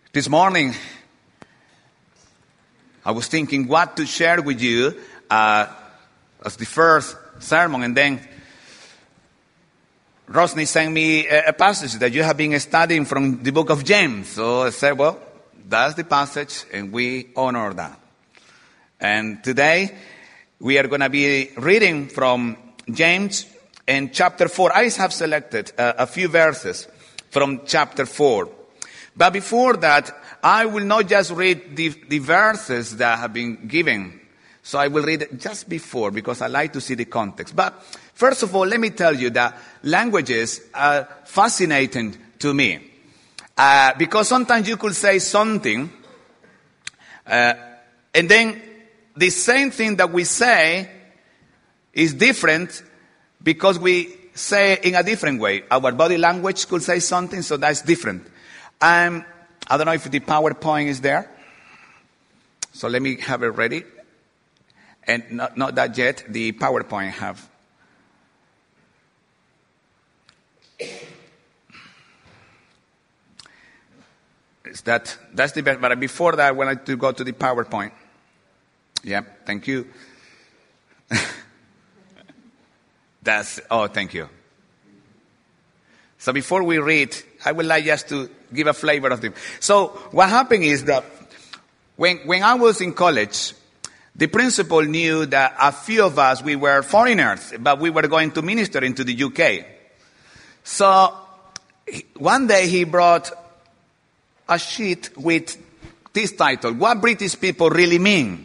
This morning, I was thinking what to share with you as the first sermon, and then Rosny sent me a passage that you have been studying from the book of James. So I said, well, that's the passage, and we honor that. And today, we are going to be reading from James in chapter 4. I have selected a few verses from chapter 4. But before that, I will not just read the verses that have been given. So I will read it just before because I like to see the context. But first of all, let me tell you that languages are fascinating to me. Because sometimes you could say something, and then the same thing that we say is different because we say it in a different way. Our body language could say something, so that's different. I don't know if the PowerPoint is there. So let me have it ready. And not that yet, the PowerPoint have. That's the best. But before that, I wanted to go to the PowerPoint. Yeah, thank you. Thank you. So before we read, I would like just to give a flavor of them. So what happened is that when I was in college, the principal knew that a few of us, we were foreigners, but we were going to minister into the UK. So one day he brought a sheet with this title, What British People Really Mean.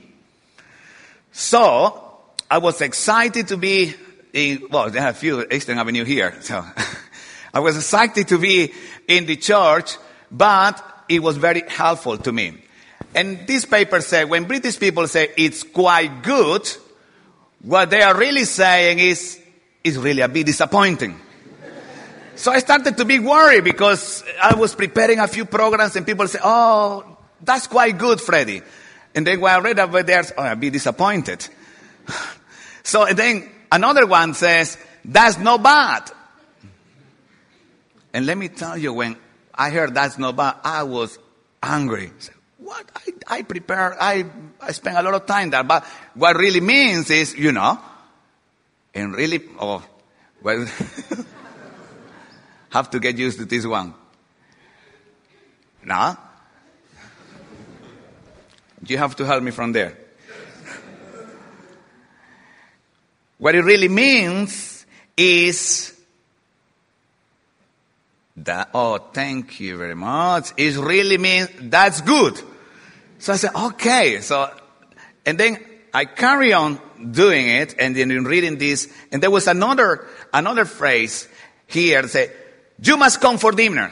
So I was excited to be they have a few Eastern Avenue here, so I was excited to be in the church, but it was very helpful to me. And this paper said, when British people say it's quite good, what they are really saying is really a bit disappointing. So I started to be worried because I was preparing a few programs and people say, oh, that's quite good, Freddie. And then when I read over there, I'll be disappointed. So and then another one says, that's not bad. And let me tell you, when I heard that's not bad, I was angry. I said, what? I spent a lot of time there. But what really means is, and really, have to get used to this one. Now, you have to help me from there. What it really means is that, thank you very much. It really means that's good. So I said, okay. And then I carry on doing it and then reading this. And there was another phrase here that said, you must come for dinner.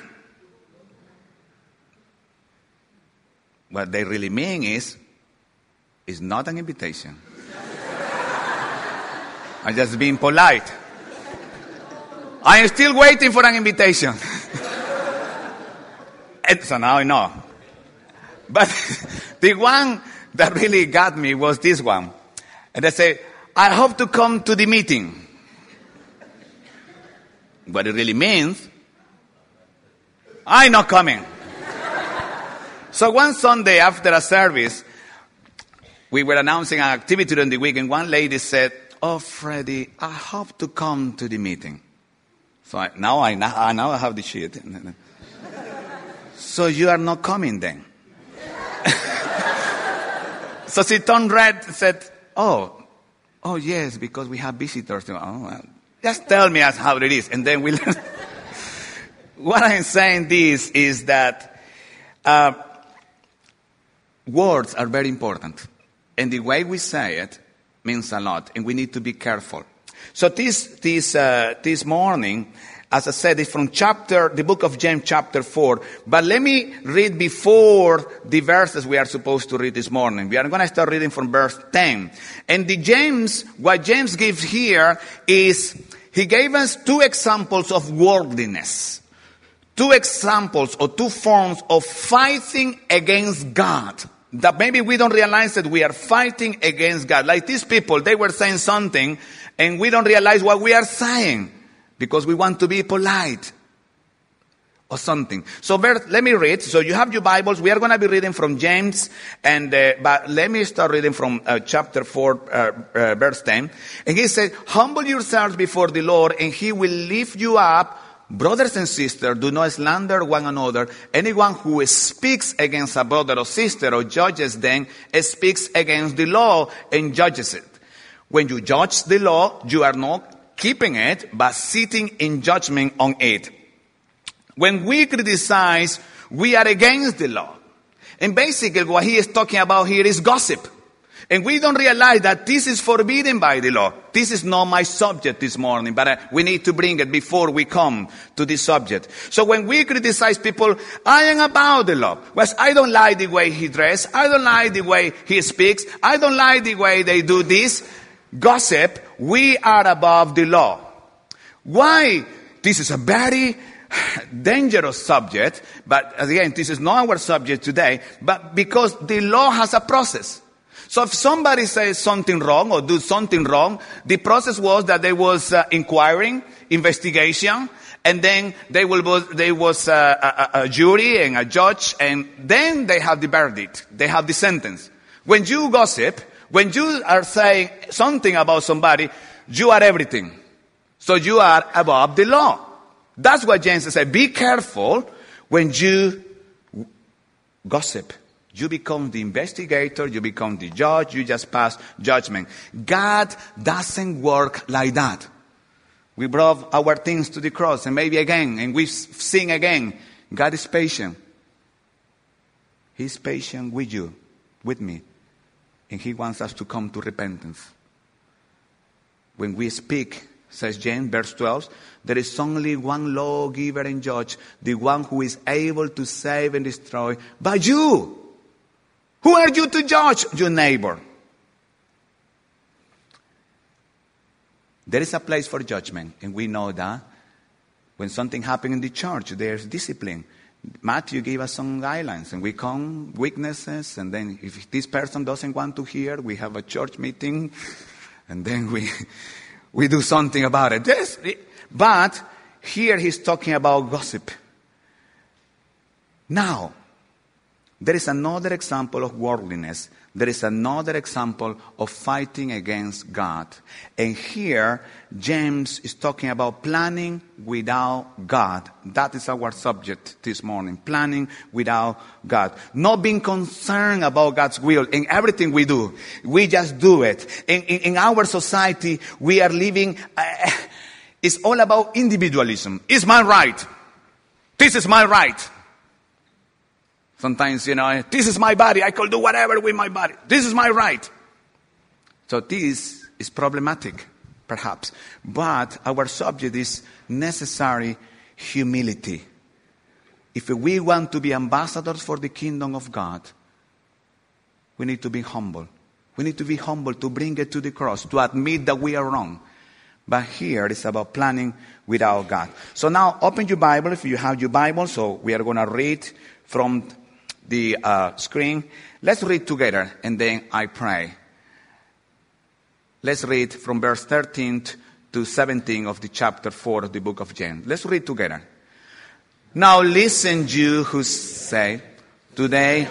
What they really mean is, it's not an invitation. I'm just being polite. I am still waiting for an invitation. And so now I know. But the one that really got me was this one. And they say, I hope to come to the meeting. What it really means, I'm not coming. So one Sunday after a service, we were announcing an activity during the week, and one lady said, oh, Freddie, I hope to come to the meeting. So now I have the sheet. So you are not coming then? So she turned red and said, oh yes, because we have visitors. Just tell me how it is, and then we'll... What I'm saying this is that words are very important. And the way we say it means a lot, and we need to be careful. So this morning, as I said, it's from the book of James, chapter 4. But let me read before the verses we are supposed to read this morning. We are going to start reading from verse 10. And what James gives here is, he gave us two examples of worldliness. Two examples or two forms of fighting against God. That maybe we don't realize that we are fighting against God. Like these people, they were saying something and we don't realize what we are saying because we want to be polite. or something. So let me read. So you have your Bibles. We are going to be reading from James, but let me start reading from chapter 4, verse 10. And he said, humble yourselves before the Lord, and he will lift you up. Brothers and sisters, do not slander one another. Anyone who speaks against a brother or sister or judges them speaks against the law and judges it. When you judge the law, you are not keeping it, but sitting in judgment on it. When we criticize, we are against the law. And basically what he is talking about here is gossip. And we don't realize that this is forbidden by the law. This is not my subject this morning, but we need to bring it before we come to this subject. So when we criticize people, I am about the law. Well, I don't like the way he dresses. I don't like the way he speaks. I don't like the way they do this. Gossip, we are above the law. Why? This is a very dangerous subject, but again, this is not our subject today, but because the law has a process. So if somebody says something wrong or do something wrong, the process was that there was inquiring, investigation, and then there was a jury and a judge, and then they have the verdict. They have the sentence. When you gossip, when you are saying something about somebody, you are everything. So you are above the law. That's what James said. Be careful when you gossip. You become the investigator, you become the judge, you just pass judgment. God doesn't work like that. We brought our things to the cross and maybe again, and we sing again. God is patient. He's patient with you, with me. And he wants us to come to repentance. When we speak, says James, verse 12, there is only one lawgiver and judge, the one who is able to save and destroy, but you. Who are you to judge your neighbor? There is a place for judgment, and we know that when something happens in the church, there's discipline. Matthew gave us some guidelines, and we come witnesses, and then if this person doesn't want to hear, we have a church meeting, and then we do something about it. Yes, but here he's talking about gossip. Now, there is another example of worldliness. There is another example of fighting against God. And here, James is talking about planning without God. That is our subject this morning. Planning without God. Not being concerned about God's will in everything we do. We just do it. In our society, we are living, it's all about individualism. It's my right. This is my right. Sometimes, this is my body. I can do whatever with my body. This is my right. So this is problematic, perhaps. But our subject is necessary humility. If we want to be ambassadors for the kingdom of God, we need to be humble. We need to be humble to bring it to the cross, to admit that we are wrong. But here it's about planning without God. So now open your Bible if you have your Bible. So we are going to read from the screen. Let's read together and then I pray. Let's read from verse 13 to 17 of the chapter 4 of the book of James. Let's read together. Now listen, you who say, today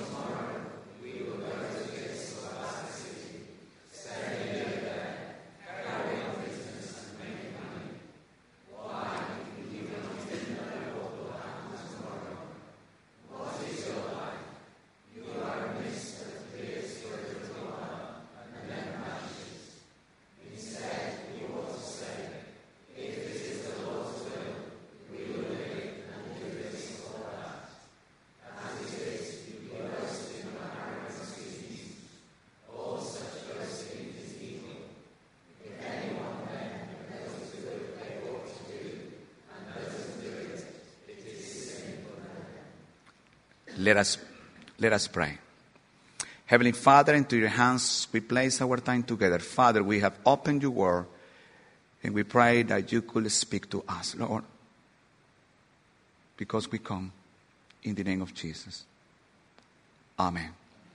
Let us pray. Heavenly Father, into your hands we place our time together. Father, we have opened your word, and we pray that you could speak to us, Lord, because we come in the name of Jesus. Amen.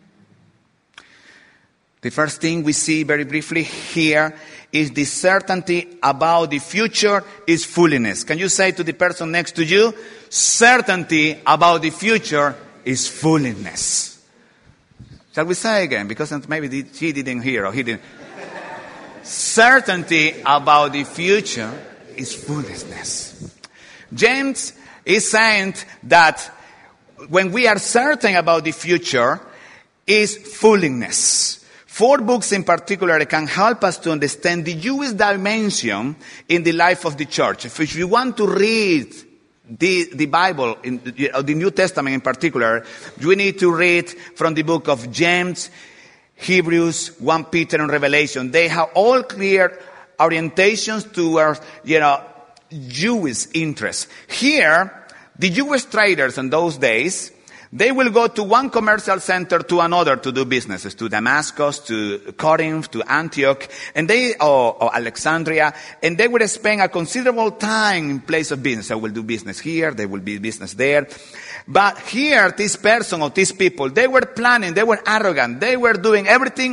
The first thing we see very briefly here is the certainty about the future is foolishness. Can you say to the person next to you, certainty about the future is foolishness. Shall we say again? Because maybe he didn't hear or he didn't. Certainty about the future is foolishness. James is saying that when we are certain about the future, is foolishness. 4 books in particular can help us to understand the Jewish dimension in the life of the church. If you want to read the Bible, the New Testament in particular, you need to read from the book of James, Hebrews, 1 Peter, and Revelation. They have all clear orientations towards, Jewish interests. Here, the Jewish traders in those days, they will go to one commercial center to another to do businesses, to Damascus, to Corinth, to Antioch, or Alexandria, and they would spend a considerable time in place of business. They will do business here, they will be business there. But here, this person or these people, they were planning, they were arrogant, they were doing everything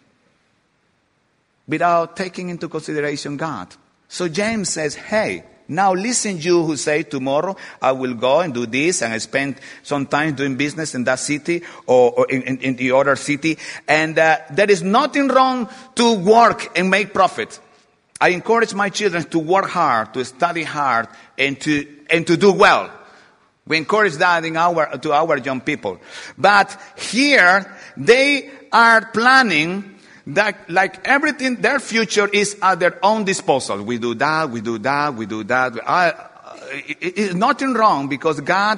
without taking into consideration God. So James says, hey, now listen, you who say tomorrow I will go and do this and I spend some time doing business in that city or in the other city. And there is nothing wrong to work and make profit. I encourage my children to work hard, to study hard, and to do well. We encourage that to our young people. But here they are planning that like everything, their future is at their own disposal. We do that, we do that, we do that. It's nothing wrong because God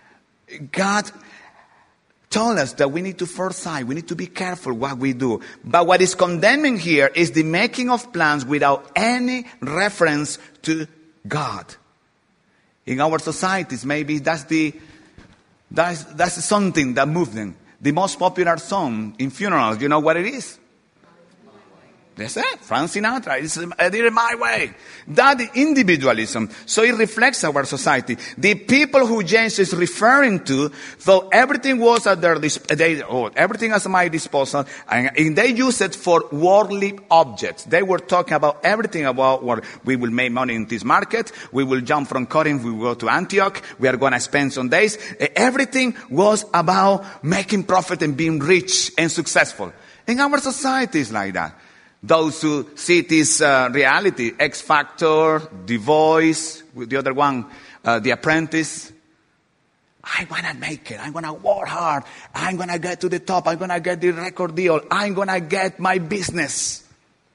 told us that we need to foresight, we need to be careful what we do. But what is condemning here is the making of plans without any reference to God. In our societies, maybe that's something that moves them. The most popular song in funerals, you know what it is? That's it. Frank Sinatra. I did it my way. That individualism. So it reflects our society. The people who James is referring to, though everything was at their everything at my disposal, and they use it for worldly objects. They were talking about everything about what we will make money in this market. We will jump from Corinth. We will go to Antioch. We are going to spend some days. Everything was about making profit and being rich and successful. In our society is like that. Those who see this reality, X Factor, The Voice, the other one, The Apprentice. I want to make it. I'm going to work hard. I'm going to get to the top. I'm going to get the record deal. I'm going to get my business.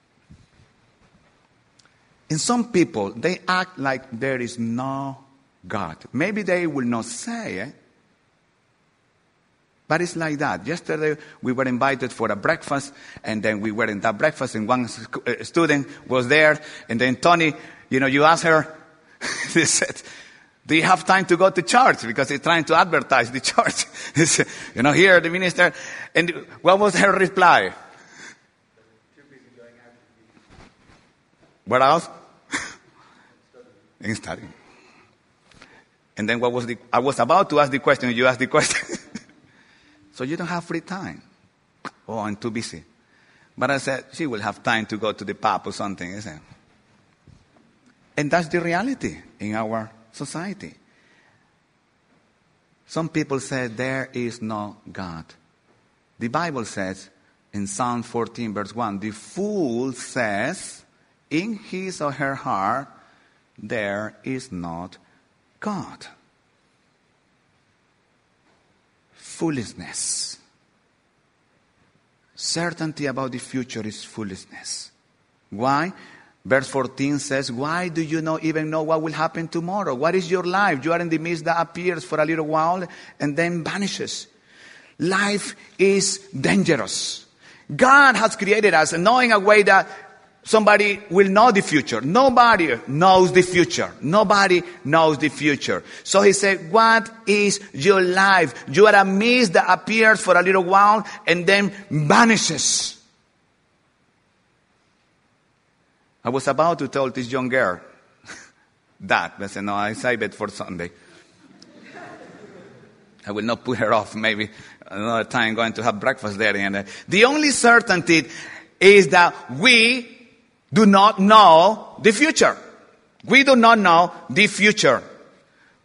And some people, they act like there is no God. Maybe they will not say it. But it's like that. Yesterday, we were invited for a breakfast, and then we were in that breakfast, and one student was there, and then Tony, you asked her, he said, do you have time to go to church? Because he's trying to advertise the church. He said, here, the minister. And what was her reply? What else? In studying. And then I was about to ask the question, you asked the question. So you don't have free time. Oh, I'm too busy. But I said, she will have time to go to the pub or something, isn't it? And that's the reality in our society. Some people say there is no God. The Bible says in Psalm 14 verse 1, the fool says in his or her heart, there is not God. Foolishness. Certainty about the future is foolishness. Why? Verse 14 says, why do you not even know what will happen tomorrow? What is your life? You are in the midst that appears for a little while and then vanishes. Life is dangerous. God has created us knowing a way that somebody will know the future. Nobody knows the future. Nobody knows the future. So he said, what is your life? You are a mist that appears for a little while and then vanishes. I was about to tell this young girl that. I said, no, I save it for Sunday. I will not put her off. Maybe another time going to have breakfast there. And the only certainty is that we do not know the future. We do not know the future.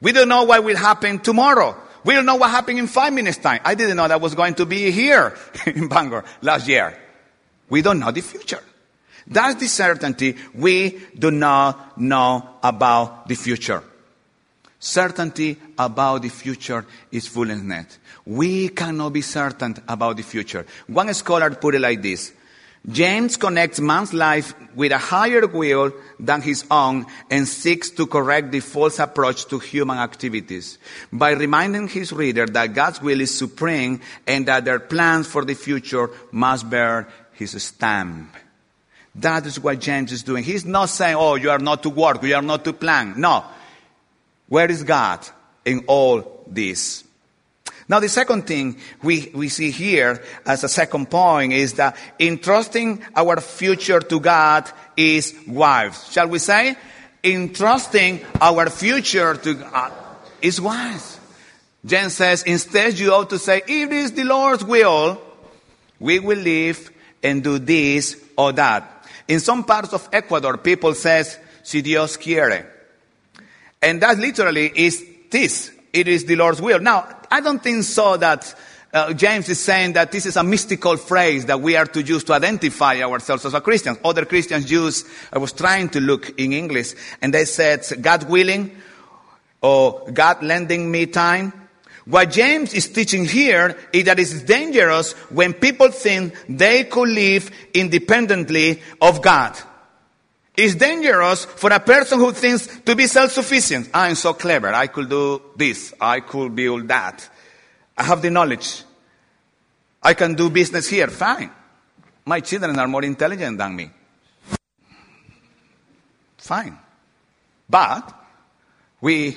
We don't know what will happen tomorrow. We don't know what happened in 5 minutes' time. I didn't know that I was going to be here in Bangor last year. We don't know the future. That's the certainty. We do not know about the future. Certainty about the future is foolishness. We cannot be certain about the future. One scholar put it like this. James connects man's life with a higher will than his own and seeks to correct the false approach to human activities by reminding his reader that God's will is supreme and that their plans for the future must bear his stamp. That is what James is doing. He's not saying, oh, you are not to work, you are not to plan. No. Where is God in all this? Now, the second thing we see here as a second point is that entrusting our future to God is wise. Shall we say? Entrusting our future to God is wise. James says, instead you ought to say, if it is the Lord's will, we will live and do this or that. In some parts of Ecuador, people says, si Dios quiere. And that literally is this. It is the Lord's will. Now, I don't think so that James is saying that this is a mystical phrase that we are to use to identify ourselves as a Christian. Other Christians use, I was trying to look in English, and they said, God willing, or God lending me time. What James is teaching here is that it's dangerous when people think they could live independently of God. It's dangerous for a person who thinks to be self-sufficient. I'm so clever. I could do this. I could build that. I have the knowledge. I can do business here. Fine. My children are more intelligent than me. Fine. But we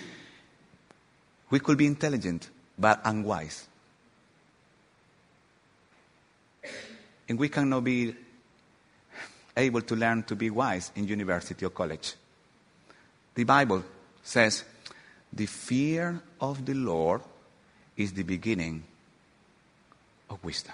could be intelligent, but unwise. And we cannot be able to learn to be wise in university or college. The Bible says, the fear of the Lord is the beginning of wisdom.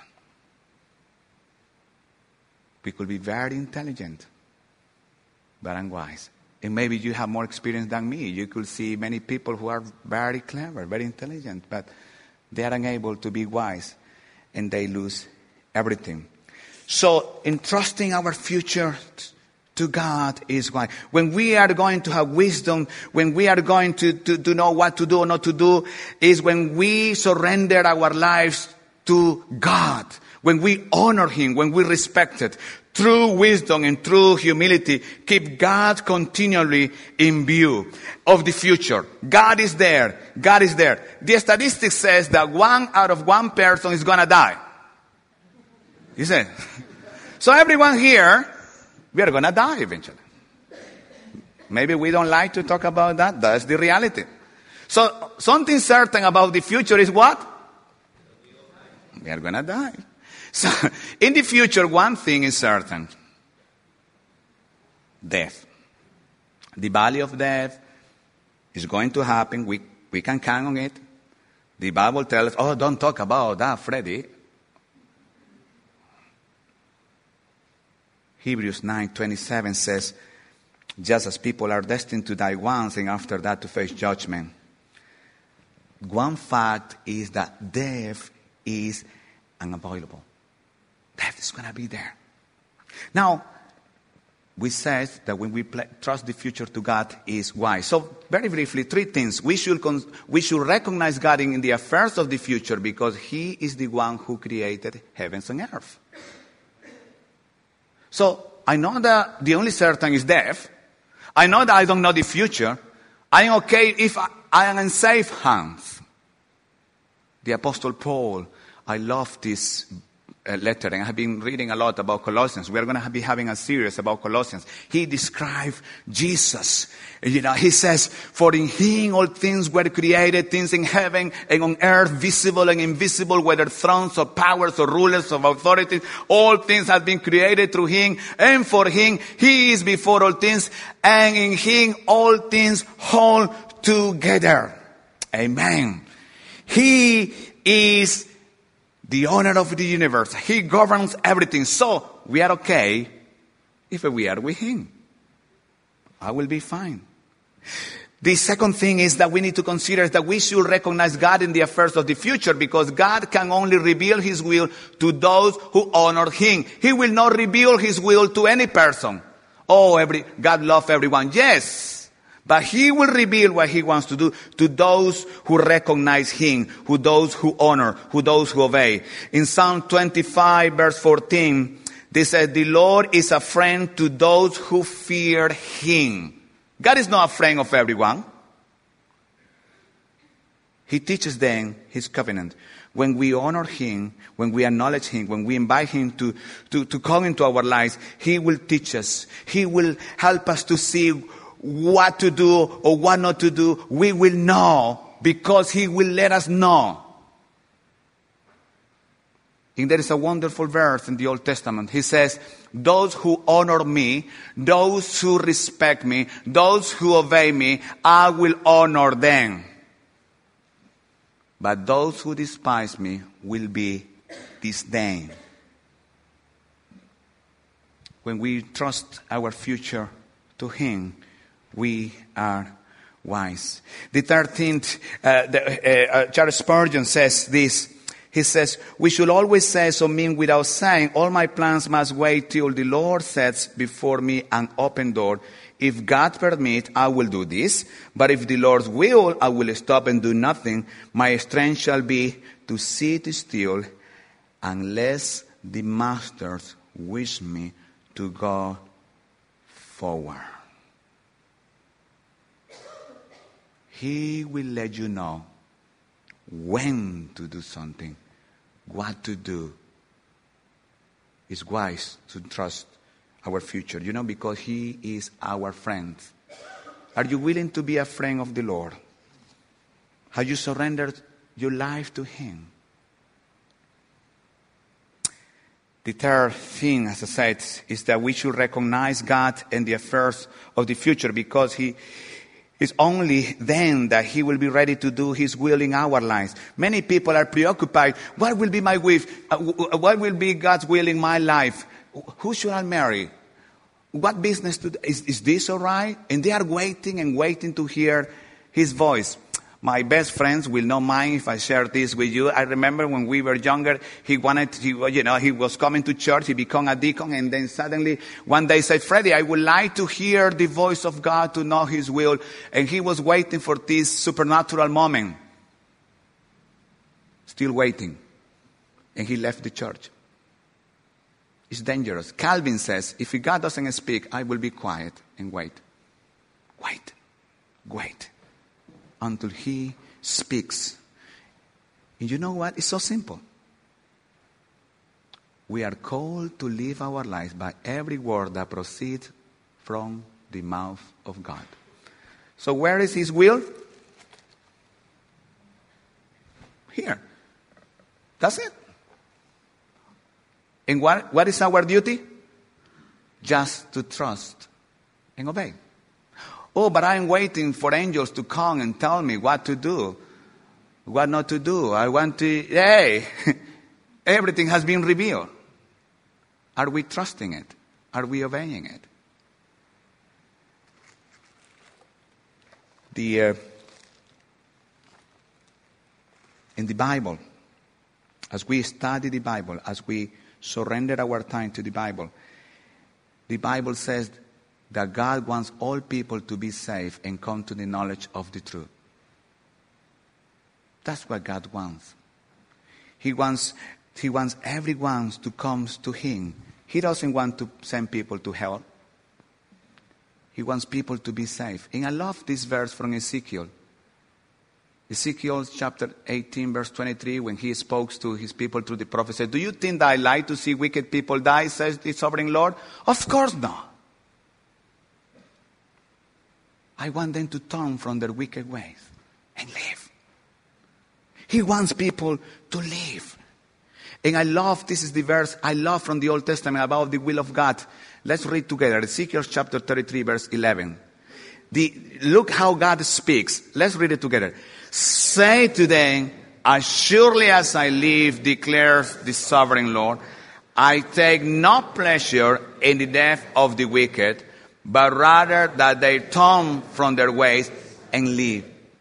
We could be very intelligent, but unwise. And maybe you have more experience than me. You could see many people who are very clever, very intelligent, but they are unable to be wise, and they lose everything. So, entrusting our future to God is why. When we are going to have wisdom, when we are going to know what to do or not to do, is when we surrender our lives to God. When we honor Him, when we respect it. True wisdom and true humility keep God continually in view of the future. God is there. God is there. The statistics says that 1 out of 1 person is going to die. You see? So everyone here, we are going to die eventually. Maybe we don't like to talk about that. That's the reality. So something certain about the future is what? We are going to die. So in the future, one thing is certain. Death. The valley of death is going to happen. We can count on it. The Bible tells us, oh, don't talk about that, Freddie. Hebrews 9:27 says, just as people are destined to die once and after that to face judgment. One fact is that death is unavoidable. Death is going to be there. Now, we said that when we trust the future to God is wise. So, very briefly, 3 things. We should recognize God in the affairs of the future because He is the one who created heavens and earth. So, I know that the only certain is death. I know that I don't know the future. I am okay if I am in safe hands. The Apostle Paul, I love this letter, and I have been reading a lot about Colossians. We are going to be having a series about Colossians. He described Jesus. He says, for in Him all things were created, things in heaven and on earth, visible and invisible, whether thrones or powers or rulers of authorities. All things have been created through Him and for Him. He is before all things, and in Him all things hold together. Amen. He is the owner of the universe. He governs everything. So we are okay if we are with Him. I will be fine. The second thing is that we need to consider that we should recognize God in the affairs of the future, because God can only reveal His will to those who honor Him. He will not reveal His will to any person. God loves everyone. Yes. But He will reveal what He wants to do to those who recognize Him, those who honor, those who obey. In Psalm 25 verse 14, they said, the Lord is a friend to those who fear Him. God is not a friend of everyone. He teaches them His covenant. When we honor Him, when we acknowledge Him, when we invite Him to come into our lives, He will teach us. He will help us to see what to do or what not to do. We will know because He will let us know. And there is a wonderful verse in the Old Testament. He says, those who honor me, those who respect me, those who obey me, I will honor them. But those who despise me will be disdained. When we trust our future to Him, we are wise. The 13th, Charles Spurgeon says this. He says, we should always say so mean without saying, all my plans must wait till the Lord sets before me an open door. If God permit, I will do this. But if the Lord's will, I will stop and do nothing. My strength shall be to sit still unless the masters wish me to go forward. He will let you know when to do something, what to do. It's wise to trust our future, because He is our friend. Are you willing to be a friend of the Lord? Have you surrendered your life to Him? The third thing, as I said, is that we should recognize God in the affairs of the future, because it's only then that He will be ready to do His will in our lives. Many people are preoccupied. What will be my will? What will be God's will in my life? Who should I marry? What business to do? Is this all right? And they are waiting and waiting to hear His voice. My best friends will not mind if I share this with you. I remember when we were younger, he was coming to church, he became a deacon, and then suddenly one day said, Freddie, I would like to hear the voice of God, to know His will. And he was waiting for this supernatural moment. Still waiting. And he left the church. It's dangerous. Calvin says, if God doesn't speak, I will be quiet and wait. Wait. Until He speaks. And you know what? It's so simple. We are called to live our lives by every word that proceeds from the mouth of God. So where is His will? Here. That's it. And what is our duty? Just to trust and obey. Oh, but I'm waiting for angels to come and tell me what to do, what not to do. Everything has been revealed. Are we trusting it? Are we obeying it? In the Bible, as we study the Bible, as we surrender our time to the Bible says that God wants all people to be saved and come to the knowledge of the truth. That's what God wants. He wants everyone to come to Him. He doesn't want to send people to hell. He wants people to be saved. And I love this verse from Ezekiel. Ezekiel chapter 18 verse 23, when he spoke to his people through the prophet, said, do you think that I like to see wicked people die, says the sovereign Lord? Of course not. I want them to turn from their wicked ways and live. He wants people to live. And I love, this is the verse I love from the Old Testament about the will of God. Let's read together. Ezekiel chapter 33 verse 11. Look how God speaks. Let's read it together. Say to them, as surely as I live, declares the sovereign Lord, I take no pleasure in the death of the wicked, but rather that they turn from their ways and live.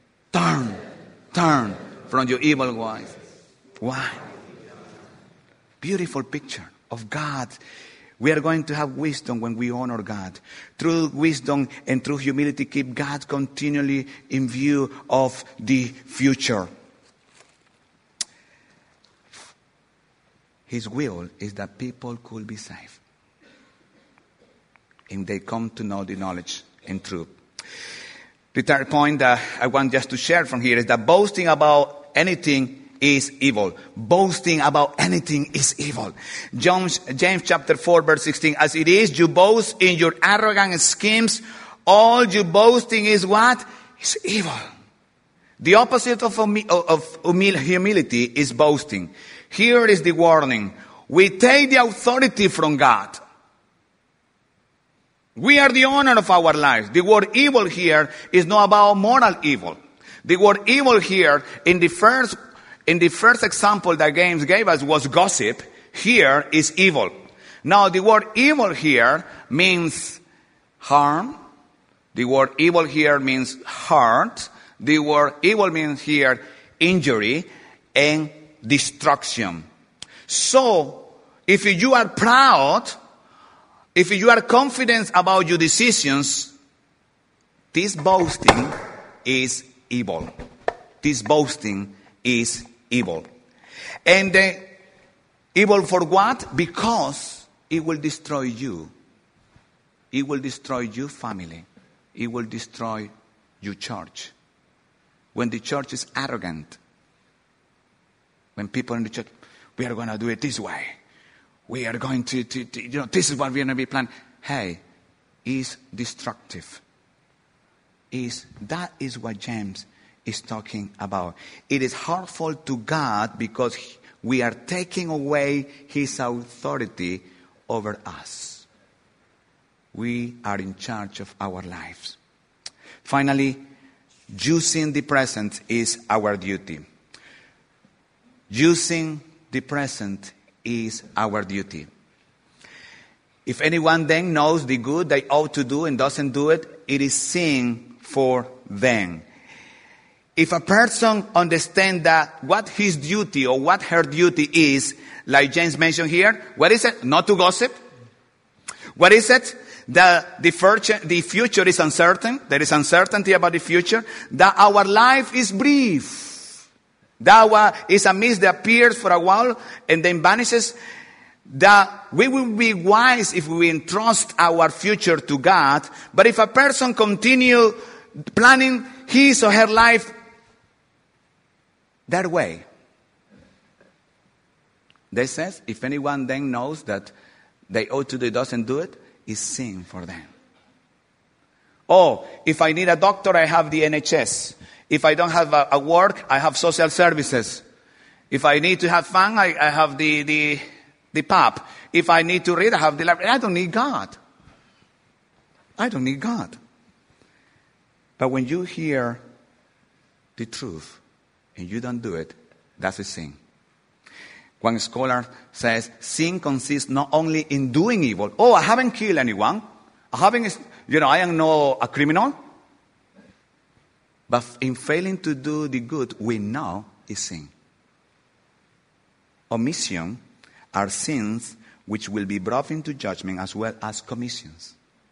Turn from your evil ways. Why? Beautiful picture of God. We are going to have wisdom when we honor God. Through wisdom and through humility, keep God continually in view of the future. His will is that people could be saved. And they come to know the knowledge and truth. The third point that I want just to share from here is that boasting about anything is evil. Boasting about anything is evil. James chapter 4 verse 16. As it is, you boast in your arrogant schemes. All your boasting is what? Is evil. The opposite of humility is boasting. Here is the warning. We take the authority from God. We are the owner of our lives. The word evil here is not about moral evil. The word evil here in the first example that James gave us was gossip. Here is evil. Now the word evil here means harm. The word evil here means hurt. The word evil means here injury and destruction. So if you are proud, if you are confident about your decisions, this boasting is evil. This boasting is evil. And evil for what? Because it will destroy you. It will destroy your family. It will destroy your church. When the church is arrogant, when people in the church, we are going to do it this way. We are going to this is what we're going to be planning. Hey, is destructive. That is what James is talking about. It is harmful to God because we are taking away His authority over us. We are in charge of our lives. Finally, using the present is our duty. Using the present is our duty. If anyone then knows the good they ought to do and doesn't do it, it is sin for them. If a person understands that what his duty or what her duty is, like James mentioned here, what is it? Not to gossip. What is it? That the future is uncertain. There is uncertainty about the future. That our life is brief. That is a mist that appears for a while and then vanishes. That we will be wise if we entrust our future to God. But if a person continue planning his or her life that way, they says, if anyone then knows that they ought to do, doesn't do it, is sin for them. Oh, if I need a doctor, I have the NHS. If I don't have a work, I have social services. If I need to have fun, I have the pub. If I need to read, I have the library. I don't need God. I don't need God. But when you hear the truth and you don't do it, that's a sin. One scholar says sin consists not only in doing evil. Oh, I haven't killed anyone. I am not a criminal. But in failing to do the good, we know is sin. Omission are sins which will be brought into judgment as well as commissions.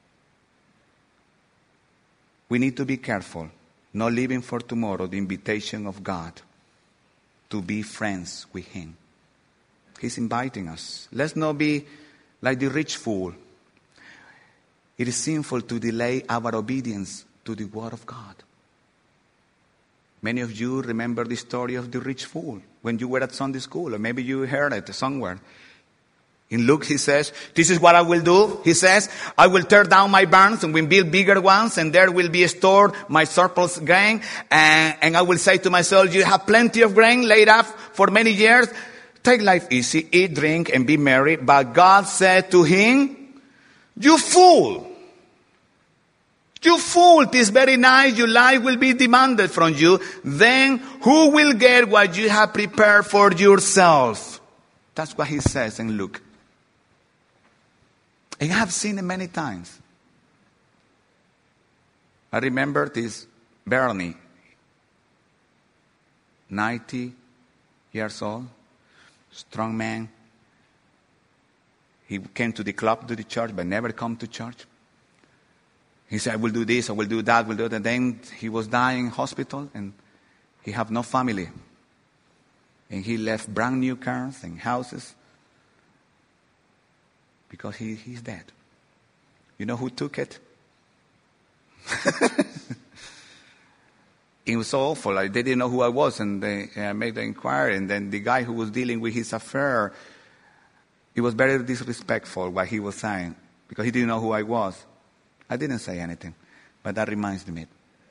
We need to be careful, not leaving for tomorrow the invitation of God to be friends with Him. He's inviting us. Let's not be like the rich fool. It is sinful to delay our obedience to the Word of God. Many of you remember the story of the rich fool when you were at Sunday school, or maybe you heard it somewhere. In Luke, he says, this is what I will do. He says, I will tear down my barns and will build bigger ones, and there will be stored my surplus grain. And I will say to myself, you have plenty of grain laid up for many years. Take life easy, eat, drink, and be merry. But God said to him, you fool. You fool, this very night your life will be demanded from you. Then who will get what you have prepared for yourself? That's what he says in Luke. And I have seen it many times. I remember this Bernie, 90 years old, strong man. He came to the club, to the church, but never come to church. He said, I will do this, I will do that, I will do that. And then he was dying in hospital, and he had no family. And he left brand new cars and houses because he's dead. You know who took it? It was so awful. They didn't know who I was, and they made the inquiry. And then the guy who was dealing with his affair, it was very disrespectful what he was saying because he didn't know who I was. I didn't say anything, but that reminds me.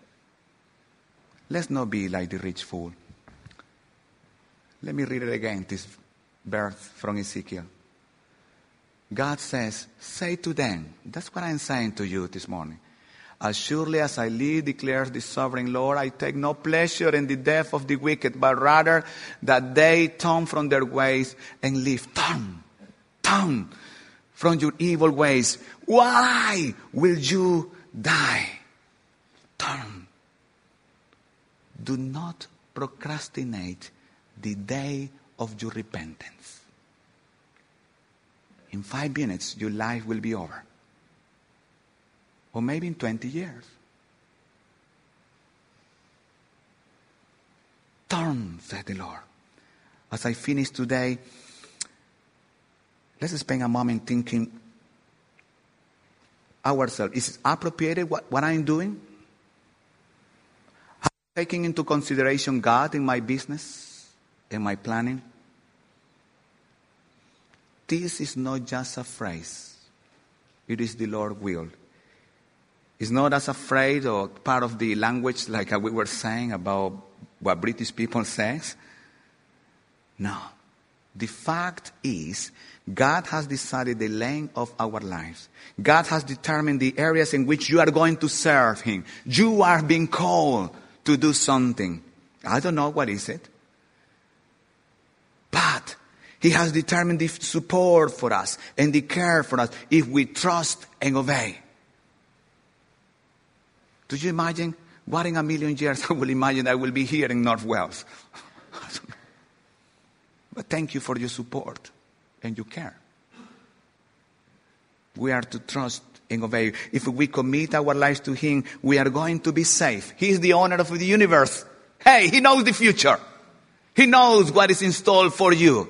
Let's not be like the rich fool. Let me read it again, this verse from Ezekiel. God says, say to them, that's what I'm saying to you this morning. As surely as I live, declares the sovereign Lord, I take no pleasure in the death of the wicked, but rather that they turn from their ways and live. Turn from your evil ways. Why will you die? Turn. Do not procrastinate the day of your repentance. In 5 minutes, your life will be over. Or maybe in 20 years. Turn, said the Lord. As I finish today, let's spend a moment thinking ourselves. Is it appropriate what I'm doing? Am I taking into consideration God in my business, in my planning? This is not just a phrase. It is the Lord's will. It's not as afraid or part of the language like we were saying about what British people says. No. The fact is, God has decided the length of our lives. God has determined the areas in which you are going to serve Him. You are being called to do something. I don't know what is it. But He has determined the support for us and the care for us if we trust and obey. Do you imagine what in a million years I will imagine I will be here in North Wales? But thank you for your support and your care. We are to trust and obey. If we commit our lives to Him, we are going to be safe. He is the owner of the universe. Hey, He knows the future. He knows what is in store for you.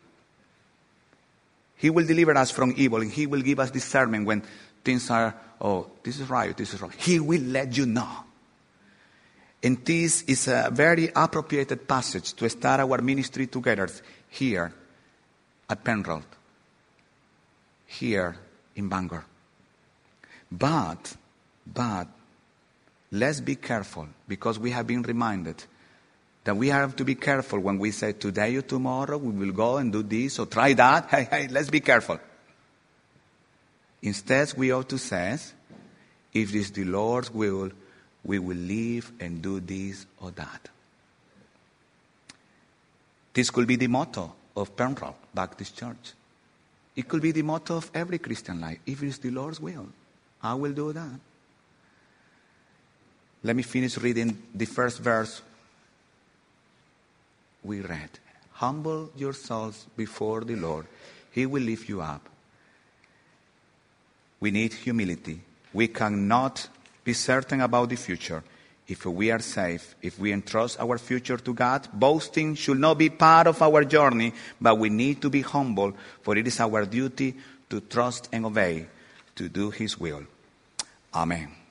He will deliver us from evil, and He will give us discernment when things are, oh, this is right, this is wrong. He will let you know. And this is a very appropriate passage to start our ministry together here at Penrod, here in Bangor. But, let's be careful, because we have been reminded that we have to be careful when we say today or tomorrow we will go and do this or try that. Hey, let's be careful. Instead, we ought to say, if it is the Lord's will, we will live and do this or that. This could be the motto of Penrod Baptist Church. It could be the motto of every Christian life. If it is the Lord's will, I will do that. Let me finish reading the first verse we read. Humble yourselves before the Lord. He will lift you up. We need humility. We cannot be certain about the future if we are safe, if we entrust our future to God. Boasting should not be part of our journey, but we need to be humble, for it is our duty to trust and obey, to do His will. Amen.